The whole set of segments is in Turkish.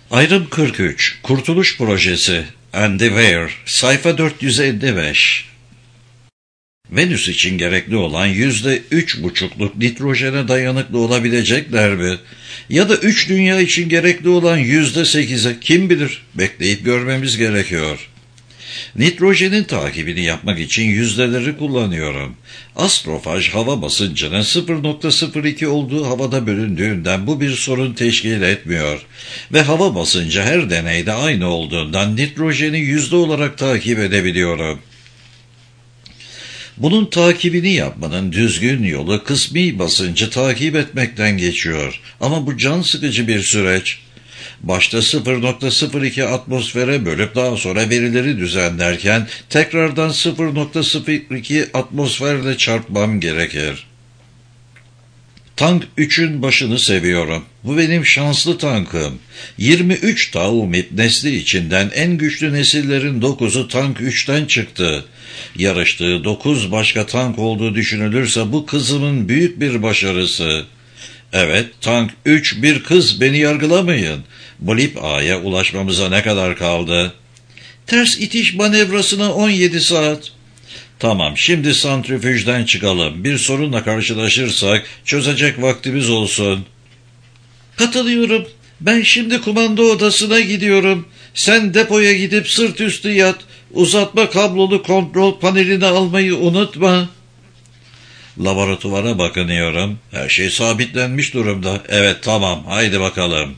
Ayrım 43, Kurtuluş Projesi, Andy Weir, sayfa 455. Venüs için gerekli olan %3,5'luk nitrojene dayanıklı olabilecekler mi? Ya da 3 dünya için gerekli olan %8'e kim bilir? Bekleyip görmemiz gerekiyor. Nitrojenin takibini yapmak için yüzdeleri kullanıyorum. Astrofaj hava basıncının 0,02 olduğu havada bölündüğünden bu bir sorun teşkil etmiyor. Ve hava basıncı her deneyde aynı olduğundan nitrojeni yüzde olarak takip edebiliyorum. Bunun takibini yapmanın düzgün yolu kısmi basıncı takip etmekten geçiyor. Ama bu can sıkıcı bir süreç. Başta 0,02 atmosfere bölüp daha sonra verileri düzenlerken tekrardan 0,02 atmosferle çarpmam gerekir. Tank 3'ün başını seviyorum. Bu benim şanslı tankım. 23 Taumip nesli içinden en güçlü nesillerin 9'u Tank 3'ten çıktı. Yarıştığı 9 başka tank olduğu düşünülürse bu kızımın büyük bir başarısı. Evet, Tank 3 bir kız, beni yargılamayın. Blip A'ya ulaşmamıza ne kadar kaldı? Ters itiş manevrasına 17 saat. Tamam, şimdi santrifüjden çıkalım. Bir sorunla karşılaşırsak çözecek vaktimiz olsun. Katılıyorum. Ben şimdi kumanda odasına gidiyorum. Sen depoya gidip sırt üstü yat. Uzatma kablolu kontrol panelini almayı unutma. Laboratuvara bakınıyorum. Her şey sabitlenmiş durumda. Evet, tamam, haydi bakalım.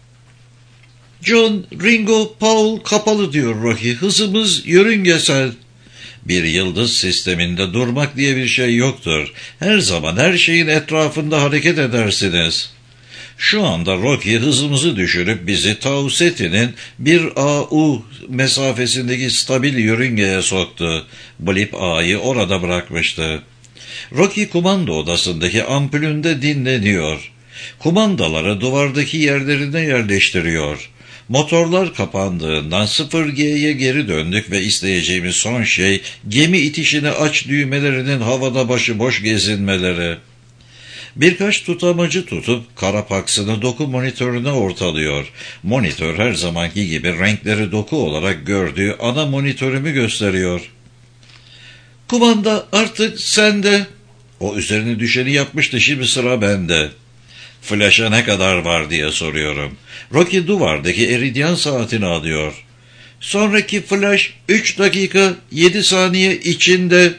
John, Ringo, Paul kapalı diyor Rocky. Hızımız yörüngesel. Bir yıldız sisteminde durmak diye bir şey yoktur. Her zaman her şeyin etrafında hareket edersiniz. Şu anda Rocky hızımızı düşürüp bizi Tau Ceti'nin 1AU mesafesindeki stabil yörüngeye soktu. Blip A'yı orada bırakmıştı. Rocky kumanda odasındaki ampulünde dinleniyor. Kumandaları duvardaki yerlerine yerleştiriyor. Motorlar kapandığından 0G'ye geri döndük ve isteyeceğimiz son şey gemi itişini aç düğmelerinin havada başıboş gezinmeleri. Birkaç tutamacı tutup karapaksını doku monitörüne ortalıyor. Monitör her zamanki gibi renkleri doku olarak gördüğü ana monitörümü gösteriyor. Kumanda artık sende. O üzerine düşeni yapmıştı, şimdi sıra bende. Flash'a ne kadar var diye soruyorum. Rocky duvardaki eridyan saatini alıyor. Sonraki flash 3 dakika 7 saniye içinde.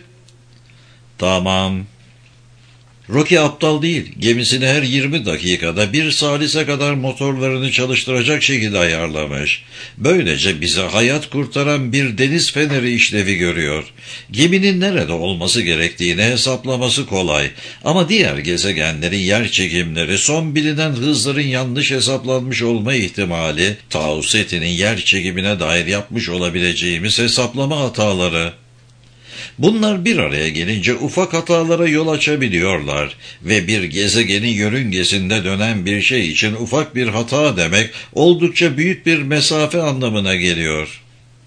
Tamam. Rocky aptal değil. Gemisini her 20 dakikada 1 salise kadar motorlarını çalıştıracak şekilde ayarlamış. Böylece bize hayat kurtaran bir deniz feneri işlevi görüyor. Geminin nerede olması gerektiğini hesaplaması kolay. Ama diğer gezegenlerin yer çekimleri, son bilinen hızların yanlış hesaplanmış olma ihtimali, Tau Ceti'nin yer çekimine dair yapmış olabileceğimiz hesaplama hataları. Bunlar bir araya gelince ufak hatalara yol açabiliyorlar ve bir gezegenin yörüngesinde dönen bir şey için ufak bir hata demek oldukça büyük bir mesafe anlamına geliyor.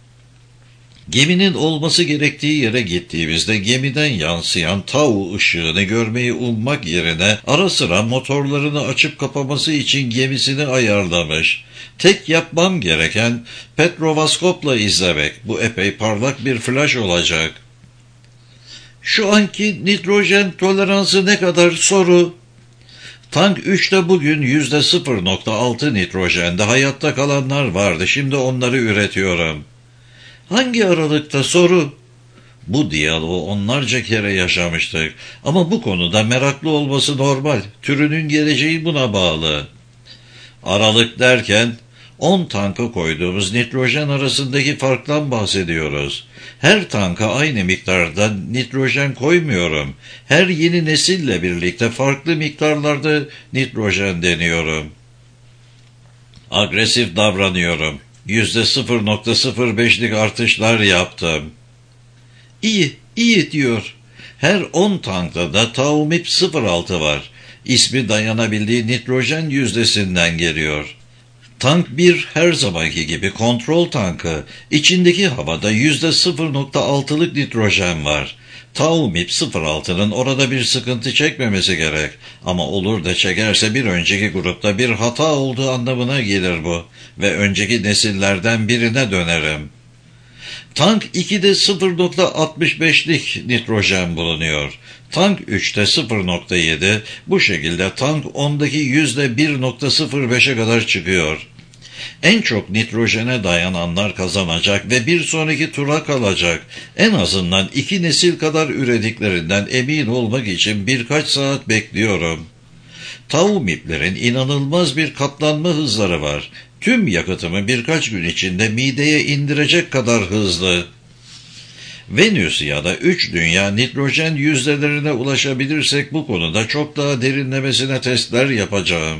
Geminin olması gerektiği yere gittiğimizde gemiden yansıyan Tau ışığını görmeyi ummak yerine ara sıra motorlarını açıp kapaması için gemisini ayarlamış. Tek yapmam gereken petrovaskopla izlemek. Bu epey parlak bir flash olacak. Şu anki nitrojen toleransı ne kadar soru? Tank 3'te bugün %0,6 nitrojende hayatta kalanlar vardı. Şimdi onları üretiyorum. Hangi aralıkta soru? Bu diyaloğu onlarca kere yaşamıştık. Ama bu konuda meraklı olması normal. Türünün geleceği buna bağlı. Aralık derken 10 tanka koyduğumuz nitrojen arasındaki farktan bahsediyoruz. Her tanka aynı miktarda nitrojen koymuyorum. Her yeni nesille birlikte farklı miktarlarda nitrojen deniyorum. Agresif davranıyorum. %0,05'lik artışlar yaptım. İyi diyor. Her 10 tankta da Taumip 06 var. İsmi dayanabildiği nitrojen yüzdesinden geliyor. Tank 1 her zamanki gibi kontrol tankı. İçindeki havada %0.6'lık nitrojen var. Tau MIP 06'nın orada bir sıkıntı çekmemesi gerek. Ama olur da çekerse bir önceki grupta bir hata olduğu anlamına gelir bu. Ve önceki nesillerden birine dönerim. Tank 2'de 0.65'lik nitrojen bulunuyor. Tank 3'te 0.7, bu şekilde tank 10'daki %1.05'e kadar çıkıyor. En çok nitrojene dayananlar kazanacak ve bir sonraki tura kalacak. En azından 2 nesil kadar ürediklerinden emin olmak için birkaç saat bekliyorum. Tau MIP'lerin inanılmaz bir katlanma hızları var. Tüm yakıtımı birkaç gün içinde mideye indirecek kadar hızlı. Venüs ya da 3 dünya nitrojen yüzdelerine ulaşabilirsek bu konuda çok daha derinlemesine testler yapacağım.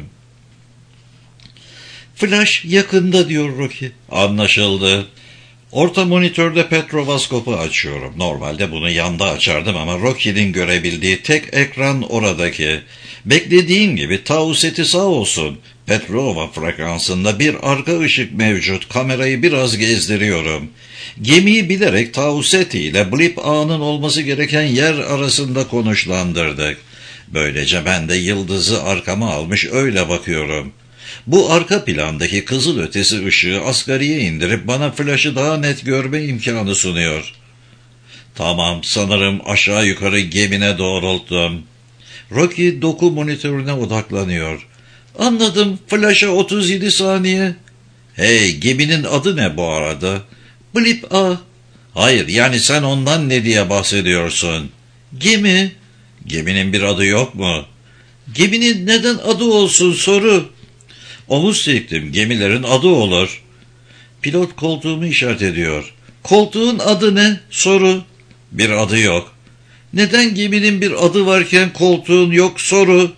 Flash yakında diyor Rocky. Anlaşıldı. Orta monitörde petrovaskopu açıyorum. Normalde bunu yanda açardım ama Rocky'nin görebildiği tek ekran oradaki. Beklediğim gibi Tau seti sağ olsun. Petrova frekansında bir arka ışık mevcut. Kamerayı biraz gezdiriyorum. Gemiyi bilerek Tau seti ile blip ağının olması gereken yer arasında konuşlandırdık. Böylece ben de yıldızı arkama almış öyle bakıyorum. Bu arka plandaki kızılötesi ışığı asgariye indirip bana flaşı daha net görme imkanı sunuyor. Tamam, sanırım aşağı yukarı gemine doğrulttum. Rocky doku monitörüne odaklanıyor. Anladım, flaşa 37 saniye. Hey, geminin adı ne bu arada? Blip A. Hayır, yani sen ondan ne diye bahsediyorsun? Gemi. Geminin bir adı yok mu? Geminin neden adı olsun soru. Omuz silktim, gemilerin adı olur. Pilot koltuğumu işaret ediyor. Koltuğun adı ne? Soru. Bir adı yok. Neden geminin bir adı varken koltuğun yok? Soru.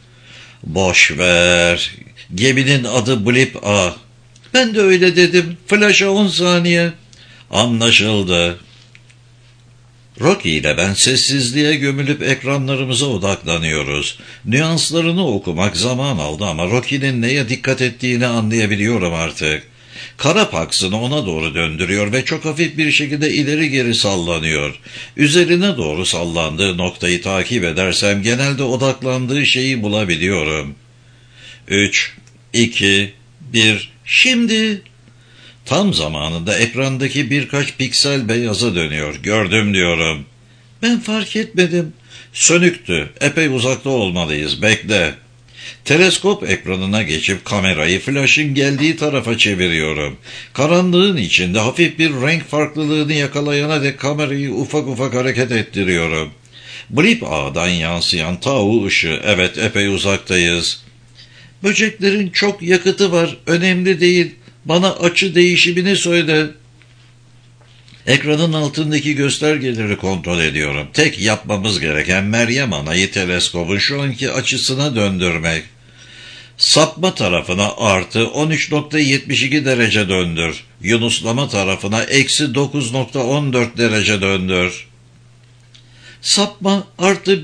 Boş ver. Geminin adı Blip A. Ben de öyle dedim. Flaşa 10 saniye. Anlaşıldı. Rocky ile ben sessizliğe gömülüp ekranlarımıza odaklanıyoruz. Nüanslarını okumak zaman aldı ama Rocky'nin neye dikkat ettiğini anlayabiliyorum artık. Karapaksını ona doğru döndürüyor ve çok hafif bir şekilde ileri geri sallanıyor. Üzerine doğru sallandığı noktayı takip edersem genelde odaklandığı şeyi bulabiliyorum. 3, 2, 1, şimdi... Tam zamanında ekrandaki birkaç piksel beyaza dönüyor. Gördüm diyorum. Ben fark etmedim. Sönüktü. Epey uzakta olmalıyız. Bekle. Teleskop ekranına geçip kamerayı flaşın geldiği tarafa çeviriyorum. Karanlığın içinde hafif bir renk farklılığını yakalayana dek kamerayı ufak ufak hareket ettiriyorum. Blip ağdan yansıyan Tau ışığı. Evet, epey uzaktayız. Böceklerin çok yakıtı var. Önemli değil. Bana açı değişimini söyle. Ekranın altındaki göstergeleri kontrol ediyorum. Tek yapmamız gereken Meryem Ana'yı teleskobun şu anki açısına döndürmek. Sapma tarafına artı 13.72 derece döndür. Yunuslama tarafına eksi 9.14 derece döndür. Sapma artı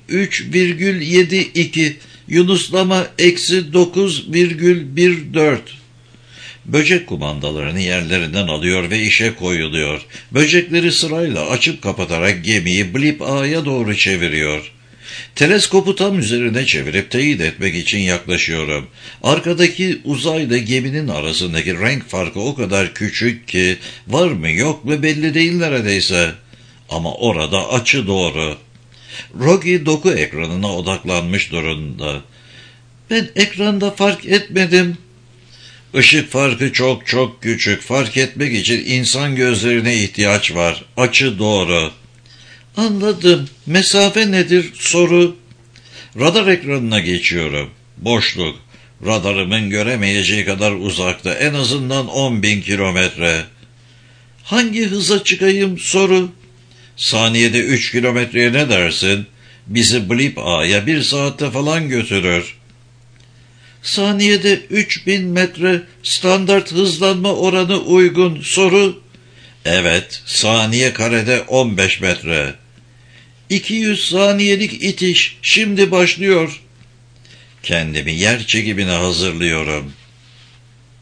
1,3,72. Yunuslama eksi 9,14. Böcek kumandalarını yerlerinden alıyor ve işe koyuluyor. Böcekleri sırayla açıp kapatarak gemiyi Blip A'ya doğru çeviriyor. Teleskopu tam üzerine çevirip teyit etmek için yaklaşıyorum. Arkadaki uzayla geminin arasındaki renk farkı o kadar küçük ki var mı yok mu belli değil neredeyse. Ama orada açı doğru. Rocky doku ekranına odaklanmış durumda. Ben ekranda fark etmedim. Işık farkı çok çok küçük. Fark etmek için insan gözlerine ihtiyaç var. Açı doğru. Anladım. Mesafe nedir? Soru. Radar ekranına geçiyorum. Boşluk. Radarımın göremeyeceği kadar uzakta. En azından 10.000 kilometre. Hangi hıza çıkayım? Soru. Saniyede 3 kilometreye ne dersin? Bizi Blip A'ya 1 saatte falan götürür. Saniyede 3000 metre standart hızlanma oranı uygun. Soru. Evet, saniye karede 15 metre. 200 saniyelik itiş şimdi başlıyor. Kendimi yer çekimine hazırlıyorum.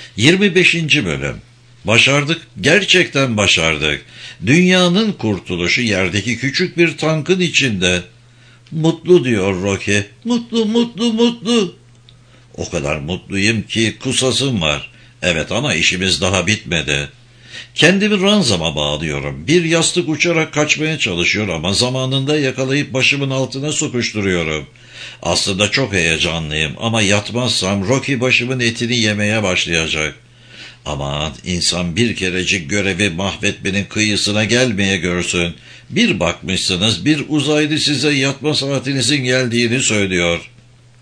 25. Bölüm. Başardık, gerçekten başardık. Dünyanın kurtuluşu yerdeki küçük bir tankın içinde. Mutlu diyor Rocky. Mutlu, mutlu, mutlu. O kadar mutluyum ki kusasım var. Evet ama işimiz daha bitmedi. Kendimi ranzama bağlıyorum. Bir yastık uçarak kaçmaya çalışıyor ama zamanında yakalayıp başımın altına sokuşturuyorum. Aslında çok heyecanlıyım ama yatmazsam Rocky başımın etini yemeye başlayacak. Aman insan bir kerecik görevi mahvetmenin kıyısına gelmeye görsün. Bir bakmışsınız bir uzaylı size yatma saatinizin geldiğini söylüyor.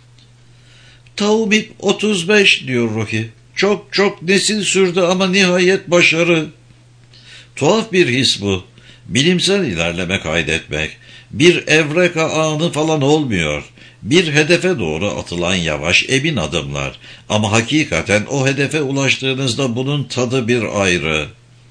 Taumip 35 diyor Rocky. Çok nesil sürdü ama nihayet başarı. Tuhaf bir his bu. Bilimsel ilerleme kaydetmek. Bir evreka anı falan olmuyor. Bir hedefe doğru atılan yavaş, emin adımlar. Ama hakikaten o hedefe ulaştığınızda bunun tadı bir ayrı.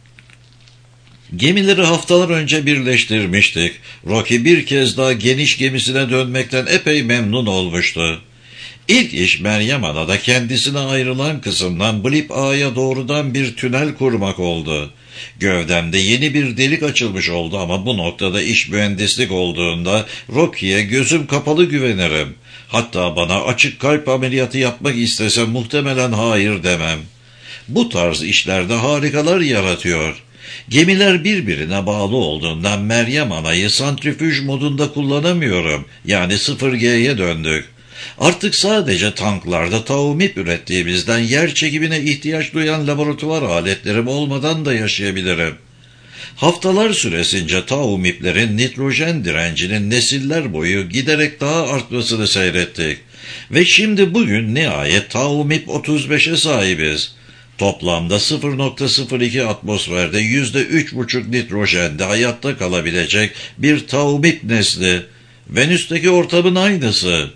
Gemileri haftalar önce birleştirmiştik. Rocky bir kez daha geniş gemisine dönmekten epey memnun olmuştu. İlk iş Meryem Ana'da kendisine ayrılan kısımdan Blip A'ya doğrudan bir tünel kurmak oldu. Gövdemde yeni bir delik açılmış oldu ama bu noktada iş mühendislik olduğunda Rocky'ye gözüm kapalı güvenirim. Hatta bana açık kalp ameliyatı yapmak istese muhtemelen hayır demem. Bu tarz işlerde harikalar yaratıyor. Gemiler birbirine bağlı olduğundan Meryem Ana'yı santrifüj modunda kullanamıyorum. Yani 0G'ye döndük. Artık sadece tanklarda taumip ürettiğimizden yer çekimine ihtiyaç duyan laboratuvar aletlerim olmadan da yaşayabilirim. Haftalar süresince taumiplerin nitrojen direncinin nesiller boyu giderek daha artmasını seyrettik. Ve şimdi bugün nihayet taumip 35'e sahibiz. Toplamda 0.02 atmosferde %3,5 nitrojende hayatta kalabilecek bir taumip nesli. Venüs'teki ortamın aynısı.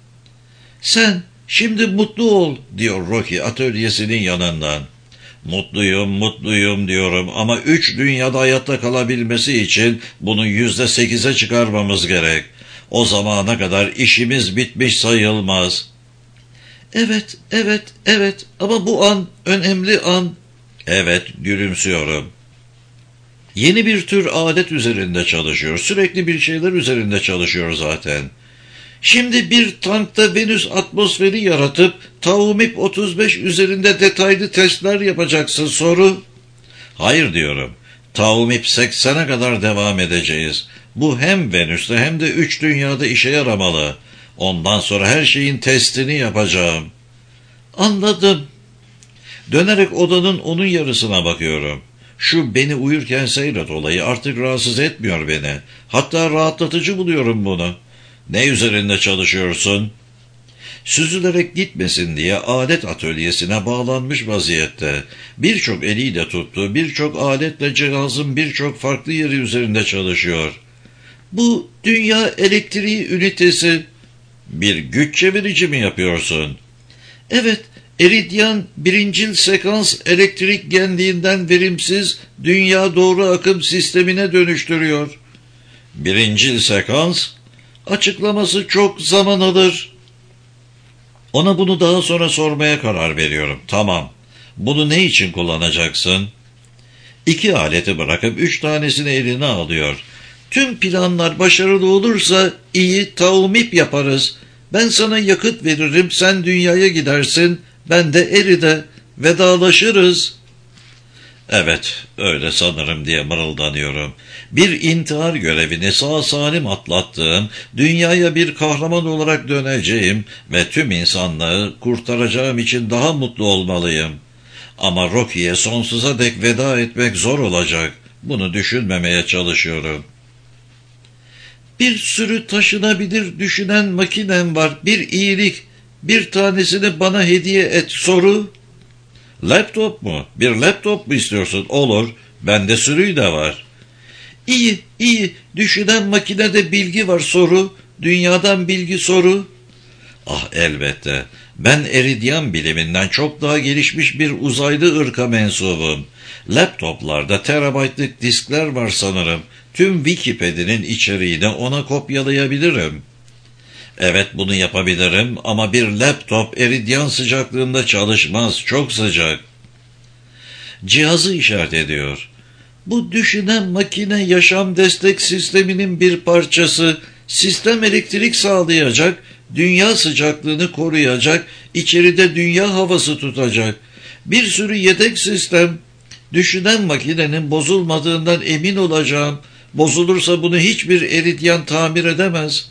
Sen şimdi mutlu ol diyor Rocky atölyesinin yanından. Mutluyum diyorum ama 3 dünyada hayatta kalabilmesi için bunu %8'e çıkarmamız gerek. O zamana kadar işimiz bitmiş sayılmaz. Evet ama bu an önemli an. Evet gülümsüyorum. Yeni bir tür alet üzerinde çalışıyor. Sürekli bir şeyler üzerinde çalışıyor zaten. Şimdi bir tankta Venüs atmosferi yaratıp Taumip 35 üzerinde detaylı testler yapacaksın soru. Hayır diyorum. Taumip 80'e kadar devam edeceğiz. Bu hem Venüs'te hem de 3 dünyada işe yaramalı. Ondan sonra her şeyin testini yapacağım. Anladım. Dönerek odanın onun yarısına bakıyorum. Şu beni uyurken seyret olayı artık rahatsız etmiyor beni. Hatta rahatlatıcı buluyorum bunu. Ne üzerinde çalışıyorsun? Süzülerek gitmesin diye alet atölyesine bağlanmış vaziyette. Birçok eliyle tuttuğu birçok aletle cihazın birçok farklı yeri üzerinde çalışıyor. Bu dünya elektriği ünitesi. Bir güç çevirici mi yapıyorsun? Evet, eridyan birincil sekans elektrik genliğinden verimsiz dünya doğru akım sistemine dönüştürüyor. Birincil sekans? Açıklaması çok zaman alır. Ona bunu daha sonra sormaya karar veriyorum. Tamam. Bunu ne için kullanacaksın? 2 aleti bırakıp 3 tanesini eline alıyor. Tüm planlar başarılı olursa iyi taumip yaparız. Ben sana yakıt veririm, sen dünyaya gidersin, ben de Eride vedalaşırız. Evet, öyle sanırım diye mırıldanıyorum. Bir intihar görevini sağ salim atlattığım, dünyaya bir kahraman olarak döneceğim ve tüm insanlığı kurtaracağım için daha mutlu olmalıyım. Ama Rocky'ye sonsuza dek veda etmek zor olacak. Bunu düşünmemeye çalışıyorum. Bir sürü taşınabilir düşünen makinem var. Bir iyilik. Bir tanesini bana hediye et. Soru? Laptop mu? Bir laptop mu istiyorsun? Olur. Bende sürüyü de var. İyi. Düşünen makinede bilgi var. Soru? Dünyadan bilgi soru? Ah elbette. Ben eridyan biliminden çok daha gelişmiş bir uzaylı ırka mensubum. Laptoplarda terabaytlık diskler var sanırım. Tüm Wikipedia'nın içeriğini ona kopyalayabilirim. Evet bunu yapabilirim ama bir laptop eridyan sıcaklığında çalışmaz. Çok sıcak. Cihazı işaret ediyor. Bu düşünen makine yaşam destek sisteminin bir parçası. Sistem elektrik sağlayacak, dünya sıcaklığını koruyacak, içeride dünya havası tutacak. Bir sürü yedek sistem. Düşünen makinenin bozulmadığından emin olacağım. Bozulursa bunu hiçbir erityen tamir edemez.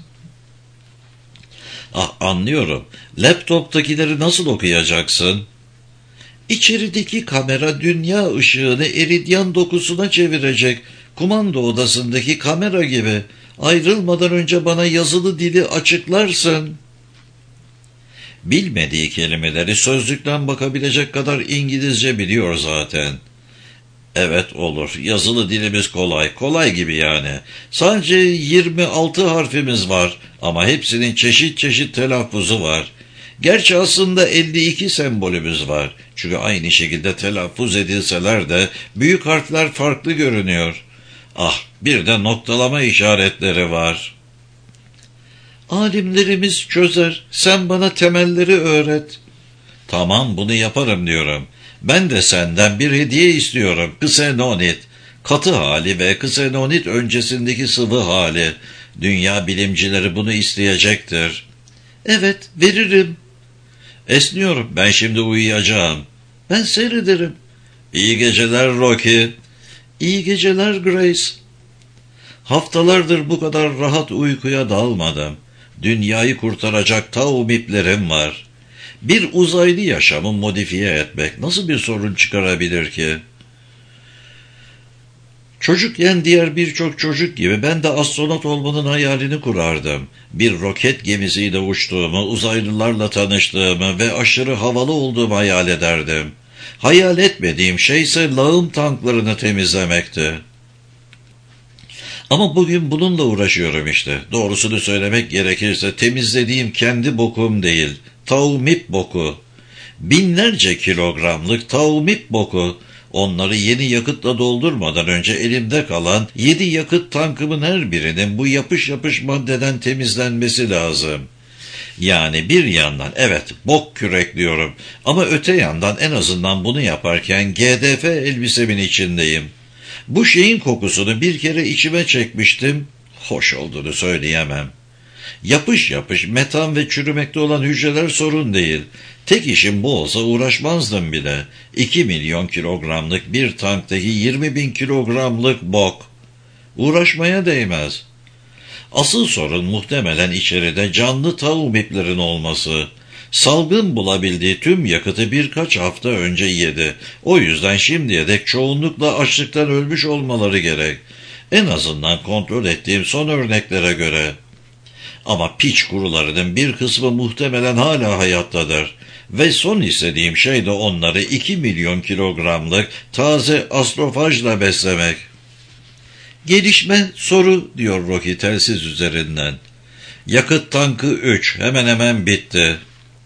Ah, anlıyorum. Laptop'takileri nasıl okuyacaksın? İçerideki kamera dünya ışığını eridyan dokusuna çevirecek. Kumanda odasındaki kamera gibi. Ayrılmadan önce bana yazılı dili açıklarsın. Bilmediği kelimeleri sözlükten bakabilecek kadar İngilizce biliyor zaten. Evet, olur. Yazılı dilimiz kolay. Kolay gibi yani. Sadece 26 harfimiz var ama hepsinin çeşit çeşit telaffuzu var. Gerçi aslında 52 sembolümüz var. Çünkü aynı şekilde telaffuz edilseler de büyük harfler farklı görünüyor. Ah, bir de noktalama işaretleri var. Alimlerimiz çözer. Sen bana temelleri öğret. Tamam, bunu yaparım diyorum. Ben de senden bir hediye istiyorum. Ksenonit. Katı hali ve ksenonit öncesindeki sıvı hali. Dünya bilimcileri bunu isteyecektir. Evet, veririm. Esniyorum. Ben şimdi uyuyacağım. Ben seyrederim. İyi geceler Rocky. İyi geceler Grace. Haftalardır bu kadar rahat uykuya dalmadım. Dünyayı kurtaracak taumiplerim var. Bir uzaylı yaşamı modifiye etmek nasıl bir sorun çıkarabilir ki? Çocukken diğer birçok çocuk gibi ben de astronot olmanın hayalini kurardım. Bir roket gemisiyle uçtuğumu, uzaylılarla tanıştığımı ve aşırı havalı olduğumu hayal ederdim. Hayal etmediğim şey ise lağım tanklarını temizlemekti. Ama bugün bununla uğraşıyorum işte. Doğrusunu söylemek gerekirse temizlediğim kendi bokum değil, taumip boku. Binlerce kilogramlık taumip boku. Onları yeni yakıtla doldurmadan önce elimde kalan 7 yakıt tankımın her birinin bu yapış yapış maddeden temizlenmesi lazım. Yani bir yandan evet bok kürekliyorum ama öte yandan en azından bunu yaparken GDF elbisemin içindeyim. Bu şeyin kokusunu bir kere içime çekmiştim, hoş olduğunu söyleyemem. Yapış yapış metan ve çürümekte olan hücreler sorun değil. Tek işim bu olsa uğraşmazdım bile. 2 milyon kilogramlık bir tanktaki 20.000 kilogramlık bok. Uğraşmaya değmez. Asıl sorun muhtemelen içeride canlı taumiplerin olması. Salgın bulabildiği tüm yakıtı birkaç hafta önce yedi. O yüzden şimdiye dek çoğunlukla açlıktan ölmüş olmaları gerek. En azından kontrol ettiğim son örneklere göre. Ama piç kurularının bir kısmı muhtemelen hala hayattadır. Ve son istediğim şey de onları 2 milyon kilogramlık taze astrofajla beslemek. Gelişme soru diyor Rocky telsiz üzerinden. Yakıt tankı 3 hemen hemen bitti.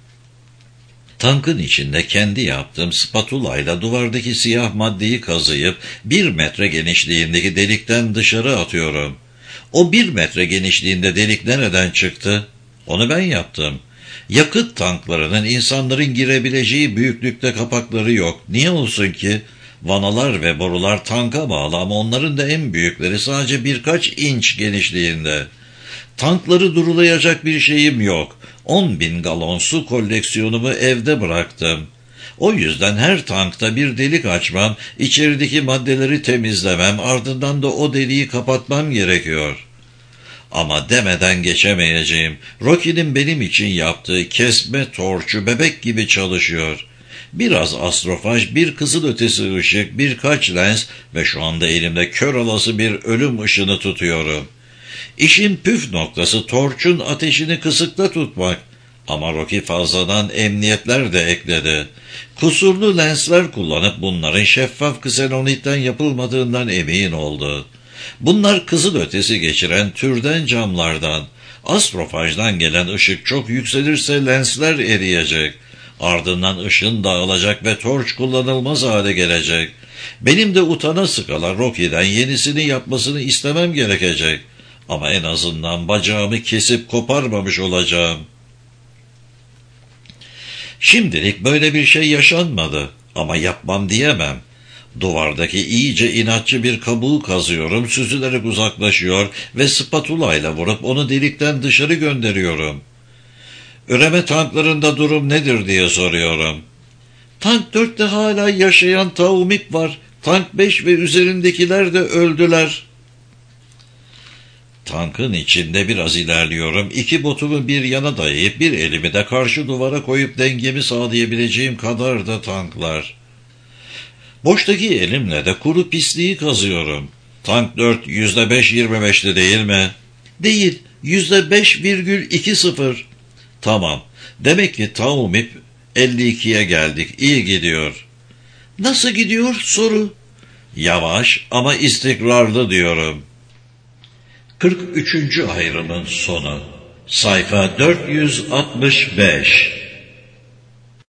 Tankın içinde kendi yaptığım spatulayla duvardaki siyah maddeyi kazıyıp 1 metre genişliğindeki delikten dışarı atıyorum. O 1 metre genişliğinde delik nereden çıktı? Onu ben yaptım. Yakıt tanklarının insanların girebileceği büyüklükte kapakları yok. Niye olsun ki? Vanalar ve borular tanka bağlı ama onların da en büyükleri sadece birkaç inç genişliğinde. Tankları durulayacak bir şeyim yok. 10.000 galon su koleksiyonumu evde bıraktım. O yüzden her tankta bir delik açmam, içerideki maddeleri temizlemem, ardından da o deliği kapatmam gerekiyor. Ama demeden geçemeyeceğim. Rocky'nin benim için yaptığı kesme torçu bebek gibi çalışıyor. Biraz astrofaj, bir kızılötesi ışık, birkaç lens ve şu anda elimde kör olası bir ölüm ışını tutuyorum. İşin püf noktası torçun ateşini kısıkta tutmak. Ama Rocky fazladan emniyetler de ekledi. Kusurlu lensler kullanıp bunların şeffaf ksenonitten yapılmadığından emin oldu. Bunlar kızılötesi geçiren türden camlardan. Astrofajdan gelen ışık çok yükselirse lensler eriyecek. Ardından ışın dağılacak ve torç kullanılmaz hale gelecek. Benim de utana sıkala Rocky'den yenisini yapmasını istemem gerekecek. Ama en azından bacağımı kesip koparmamış olacağım. Şimdilik böyle bir şey yaşanmadı ama yapmam diyemem. Duvardaki iyice inatçı bir kabuğu kazıyorum, süzülerek uzaklaşıyor ve spatula ile vurup onu delikten dışarı gönderiyorum. Üreme tanklarında durum nedir diye soruyorum. Tank 4'te hala yaşayan Taumip var. Tank 5 ve üzerindekiler de öldüler. Tankın içinde biraz ilerliyorum. 2 botumu bir yana dayayıp bir elimi de karşı duvara koyup dengemi sağlayabileceğim kadar da tanklar. Boştaki elimle de kuru pisliği kazıyorum. Tank 4 %5-25'ti değil mi? Değil, %5,20. Tamam, demek ki Taumip 52'ye geldik, iyi gidiyor. Nasıl gidiyor soru? Yavaş ama istikrarlı diyorum. 43. ayrımın sonu. Sayfa 465.